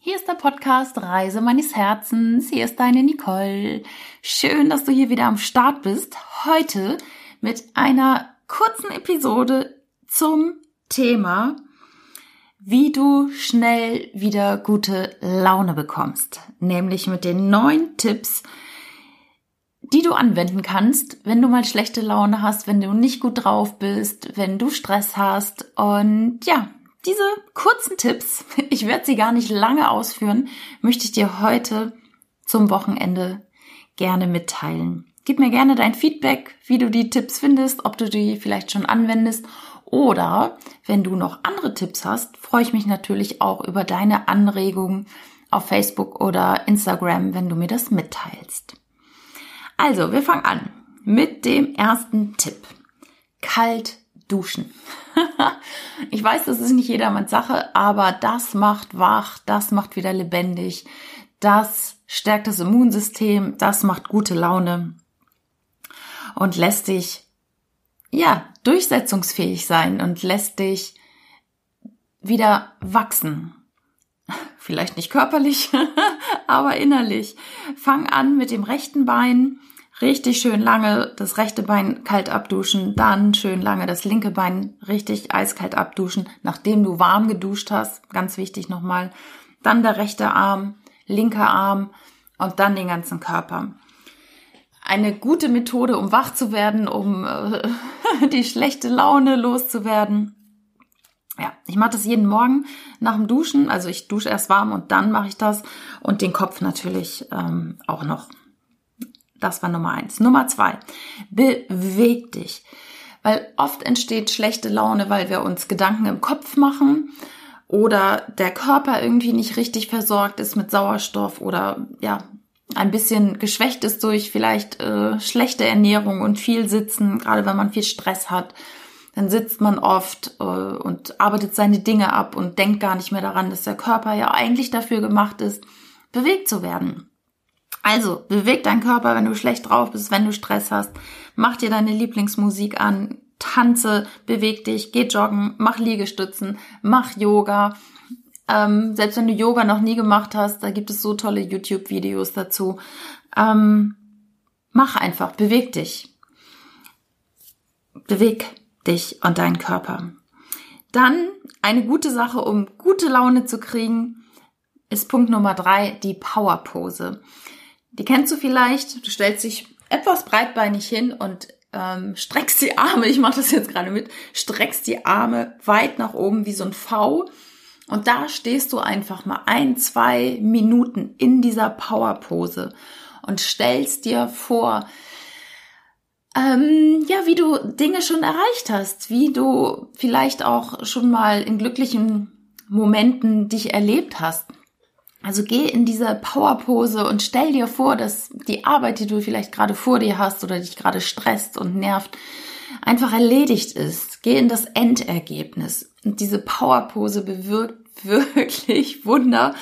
Hier ist der Podcast Reise meines Herzens. Hier ist deine Nicole. Schön, dass du hier wieder am Start bist. Heute mit einer kurzen Episode zum Thema, wie du schnell wieder gute Laune bekommst. Nämlich mit den 9 Tipps, die du anwenden kannst, wenn du mal schlechte Laune hast, wenn du nicht gut drauf bist, wenn du Stress hast. Und ja, diese kurzen Tipps, ich werde sie gar nicht lange ausführen, möchte ich dir heute zum Wochenende gerne mitteilen. Gib mir gerne dein Feedback, wie du die Tipps findest, ob du die vielleicht schon anwendest oder wenn du noch andere Tipps hast, freue ich mich natürlich auch über deine Anregungen auf Facebook oder Instagram, wenn du mir das mitteilst. Also, wir fangen an mit dem ersten Tipp. Kalt duschen. Ich weiß, das ist nicht jedermanns Sache, aber das macht wach, das macht wieder lebendig, das stärkt das Immunsystem, das macht gute Laune und lässt dich, durchsetzungsfähig sein und lässt dich wieder wachsen. Vielleicht nicht körperlich, aber innerlich. Fang an mit dem rechten Bein. Richtig schön lange das rechte Bein kalt abduschen, dann schön lange das linke Bein richtig eiskalt abduschen, nachdem du warm geduscht hast, ganz wichtig nochmal. Dann der rechte Arm, linker Arm und dann den ganzen Körper. Eine gute Methode, um wach zu werden, um die schlechte Laune loszuwerden. Ja, ich mache das jeden Morgen nach dem Duschen, also ich dusche erst warm und dann mache ich das und den Kopf natürlich auch noch. Das war Nummer 1. Nummer 2, beweg dich. Weil oft entsteht schlechte Laune, weil wir uns Gedanken im Kopf machen oder der Körper irgendwie nicht richtig versorgt ist mit Sauerstoff oder ein bisschen geschwächt ist durch vielleicht schlechte Ernährung und viel Sitzen, gerade wenn man viel Stress hat. Dann sitzt man oft und arbeitet seine Dinge ab und denkt gar nicht mehr daran, dass der Körper ja eigentlich dafür gemacht ist, bewegt zu werden. Also, beweg deinen Körper, wenn du schlecht drauf bist, wenn du Stress hast. Mach dir deine Lieblingsmusik an, tanze, beweg dich, geh joggen, mach Liegestützen, mach Yoga. Selbst wenn du Yoga noch nie gemacht hast, da gibt es so tolle YouTube-Videos dazu. Mach einfach, beweg dich. Beweg dich und deinen Körper. Dann eine gute Sache, um gute Laune zu kriegen, ist Punkt Nummer 3, die Powerpose. Die kennst du vielleicht, du stellst dich etwas breitbeinig hin und streckst die Arme, ich mache das jetzt gerade mit, streckst die Arme weit nach oben wie so ein V und da stehst du einfach mal 1-2 Minuten in dieser Powerpose und stellst dir vor, wie du Dinge schon erreicht hast, wie du vielleicht auch schon mal in glücklichen Momenten dich erlebt hast. Also geh in diese Powerpose und stell dir vor, dass die Arbeit, die du vielleicht gerade vor dir hast oder dich gerade stresst und nervt, einfach erledigt ist. Geh in das Endergebnis. Und diese Powerpose bewirkt wirklich Wunder.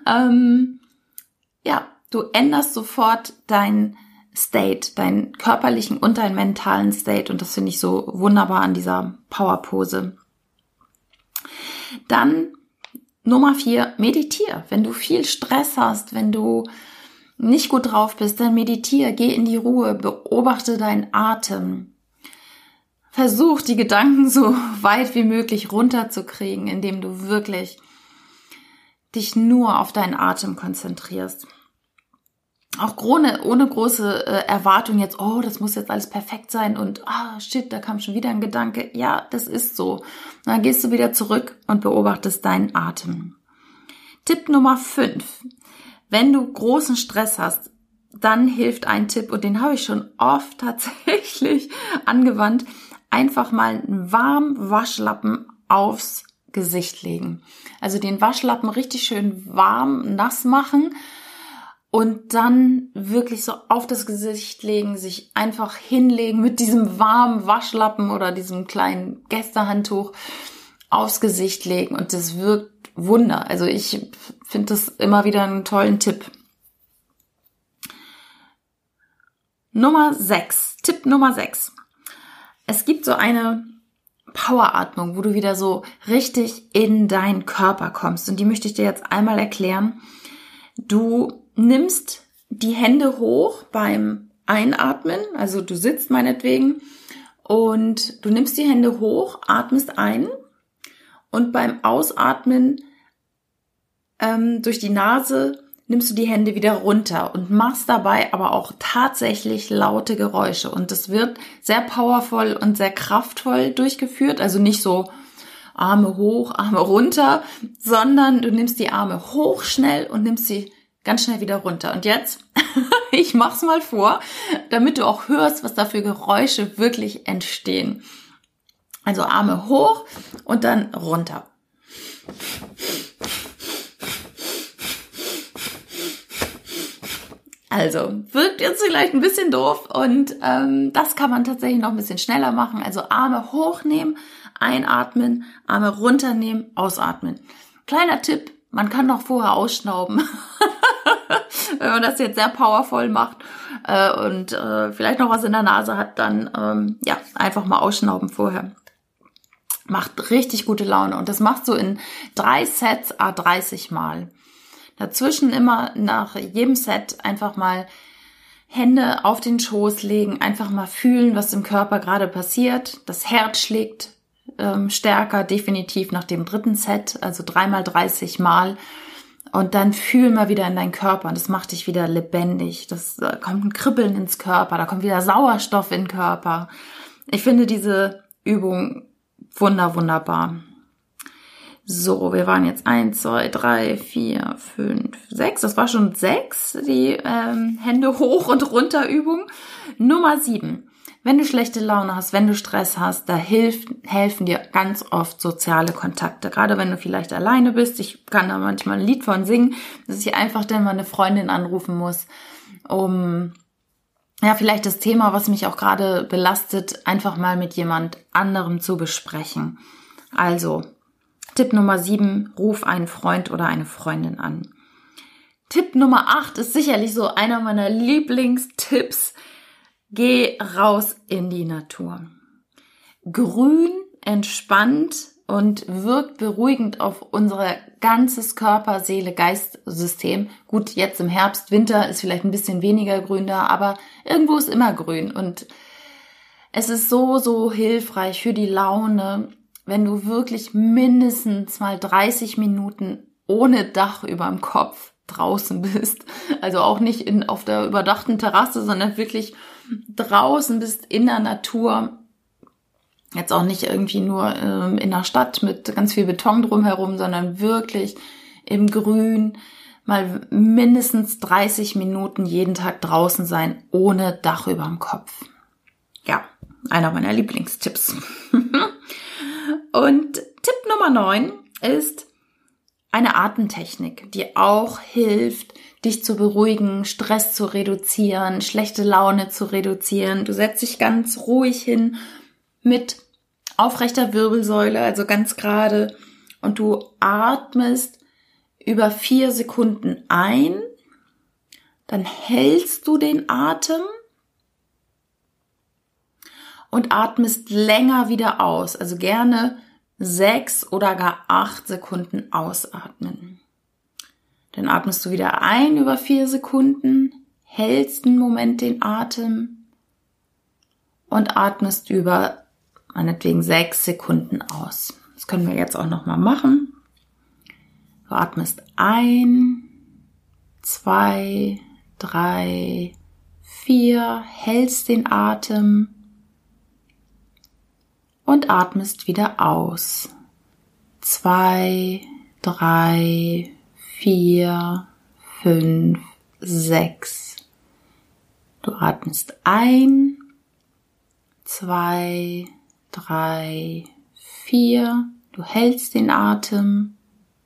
Du änderst sofort dein State, deinen körperlichen und deinen mentalen State. Und das finde ich so wunderbar an dieser Powerpose. Dann Nummer 4, meditier. Wenn du viel Stress hast, wenn du nicht gut drauf bist, dann meditier, geh in die Ruhe, beobachte deinen Atem. Versuch, die Gedanken so weit wie möglich runterzukriegen, indem du wirklich dich nur auf deinen Atem konzentrierst. Auch ohne große Erwartung jetzt, das muss jetzt alles perfekt sein und da kam schon wieder ein Gedanke. Ja, das ist so. Und dann gehst du wieder zurück und beobachtest deinen Atem. Tipp Nummer 5. Wenn du großen Stress hast, dann hilft ein Tipp und den habe ich schon oft tatsächlich angewandt. Einfach mal einen warmen Waschlappen aufs Gesicht legen. Also den Waschlappen richtig schön warm, nass machen. Und dann wirklich so auf das Gesicht legen, sich einfach hinlegen mit diesem warmen Waschlappen oder diesem kleinen Gästehandtuch aufs Gesicht legen. Und das wirkt Wunder. Also ich finde das immer wieder einen tollen Tipp. Tipp Nummer 6. Es gibt so eine Poweratmung, wo du wieder so richtig in deinen Körper kommst. Und die möchte ich dir jetzt einmal erklären. Du nimmst die Hände hoch beim Einatmen, also du sitzt meinetwegen und du nimmst die Hände hoch, atmest ein und beim Ausatmen durch die Nase nimmst du die Hände wieder runter und machst dabei aber auch tatsächlich laute Geräusche. Und das wird sehr powervoll und sehr kraftvoll durchgeführt. Also nicht so Arme hoch, Arme runter, sondern du nimmst die Arme hoch schnell und nimmst sie ganz schnell wieder runter. Und jetzt, ich mach's mal vor, damit du auch hörst, was da für Geräusche wirklich entstehen. Also Arme hoch und dann runter. Also, wirkt jetzt vielleicht ein bisschen doof und das kann man tatsächlich noch ein bisschen schneller machen. Also Arme hochnehmen, einatmen, Arme runternehmen, ausatmen. Kleiner Tipp, man kann noch vorher ausschnauben, wenn man das jetzt sehr powervoll macht und vielleicht noch was in der Nase hat, dann einfach mal ausschnauben vorher. Macht richtig gute Laune und das machst du in 3 Sets à 30 Mal. Dazwischen immer nach jedem Set einfach mal Hände auf den Schoß legen, einfach mal fühlen, was im Körper gerade passiert. Das Herz schlägt stärker, definitiv nach dem 3. Set, also 3 mal 30 Mal. Und dann fühl mal wieder in deinen Körper und das macht dich wieder lebendig. Da kommt ein Kribbeln ins Körper, da kommt wieder Sauerstoff in den Körper. Ich finde diese Übung wunderbar. So, wir waren jetzt 1, 2, 3, 4, 5, 6. Das war schon 6, die Hände hoch und runter Übung. Nummer 7. Wenn du schlechte Laune hast, wenn du Stress hast, da helfen dir ganz oft soziale Kontakte. Gerade wenn du vielleicht alleine bist. Ich kann da manchmal ein Lied von singen, dass ich einfach dann mal eine Freundin anrufen muss, um vielleicht das Thema, was mich auch gerade belastet, einfach mal mit jemand anderem zu besprechen. Also, Tipp Nummer 7, ruf einen Freund oder eine Freundin an. Tipp Nummer 8 ist sicherlich so einer meiner Lieblingstipps. Geh raus in die Natur. Grün, entspannt und wirkt beruhigend auf unser ganzes Körper, Seele, Geist-System. Gut, jetzt im Herbst, Winter ist vielleicht ein bisschen weniger grün da, aber irgendwo ist immer grün. Und es ist so hilfreich für die Laune, wenn du wirklich mindestens mal 30 Minuten ohne Dach überm Kopf draußen bist. Also auch nicht auf der überdachten Terrasse, sondern wirklich draußen bist in der Natur. Jetzt auch nicht irgendwie nur in der Stadt mit ganz viel Beton drumherum, sondern wirklich im Grün. Mal mindestens 30 Minuten jeden Tag draußen sein, ohne Dach überm Kopf. Ja, einer meiner Lieblingstipps. Und Tipp Nummer 9 ist eine Atemtechnik, die auch hilft, dich zu beruhigen, Stress zu reduzieren, schlechte Laune zu reduzieren. Du setzt dich ganz ruhig hin mit aufrechter Wirbelsäule, also ganz gerade, und du atmest über 4 Sekunden ein, dann hältst du den Atem und atmest länger wieder aus, also gerne 6 oder gar 8 Sekunden ausatmen. Dann atmest du wieder ein über 4 Sekunden, hältst einen Moment den Atem und atmest über meinetwegen 6 Sekunden aus. Das können wir jetzt auch nochmal machen. Du atmest ein, 2, 3, 4, hältst den Atem und atmest wieder aus. 2, 3, 4, 5, 6. Du atmest ein, 2, 3, 4. Du hältst den Atem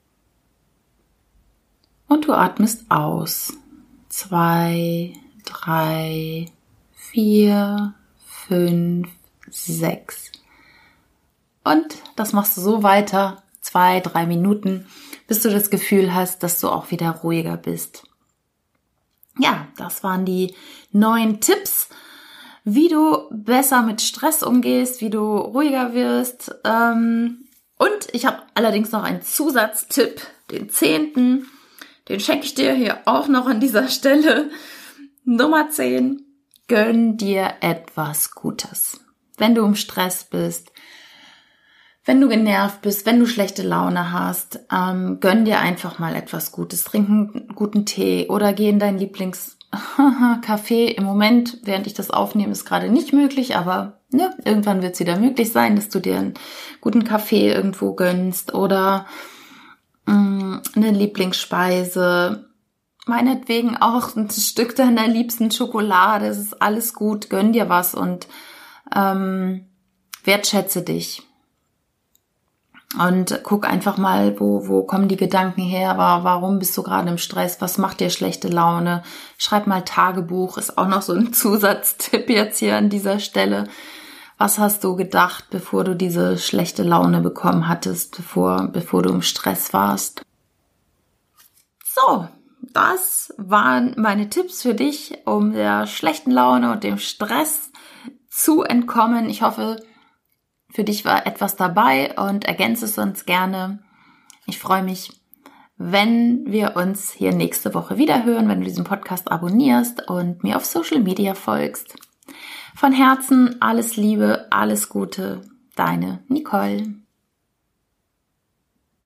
und du atmest aus. 2, 3, 4, 5, 6. Und das machst du so weiter, 2, 3 Minuten, bis du das Gefühl hast, dass du auch wieder ruhiger bist. Ja, das waren die 9 Tipps. wie du besser mit Stress umgehst, wie du ruhiger wirst. Und ich habe allerdings noch einen Zusatztipp, den 10., den schenke ich dir hier auch noch an dieser Stelle. Nummer 10, gönn dir etwas Gutes. Wenn du im Stress bist, wenn du genervt bist, wenn du schlechte Laune hast, gönn dir einfach mal etwas Gutes. Trink einen guten Tee oder geh in dein Lieblingscafé. Im Moment, während ich das aufnehme, ist gerade nicht möglich, aber irgendwann wird es wieder möglich sein, dass du dir einen guten Kaffee irgendwo gönnst oder eine Lieblingsspeise. Meinetwegen auch ein Stück deiner liebsten Schokolade. Es ist alles gut. Gönn dir was und wertschätze dich. Und guck einfach mal, wo kommen die Gedanken her, warum bist du gerade im Stress, was macht dir schlechte Laune, schreib mal Tagebuch, ist auch noch so ein Zusatztipp jetzt hier an dieser Stelle. Was hast du gedacht, bevor du diese schlechte Laune bekommen hattest, bevor du im Stress warst? So, das waren meine Tipps für dich, um der schlechten Laune und dem Stress zu entkommen. Ich hoffe, für dich war etwas dabei und ergänze es uns gerne. Ich freue mich, wenn wir uns hier nächste Woche wieder hören, wenn du diesen Podcast abonnierst und mir auf Social Media folgst. Von Herzen alles Liebe, alles Gute, deine Nicole.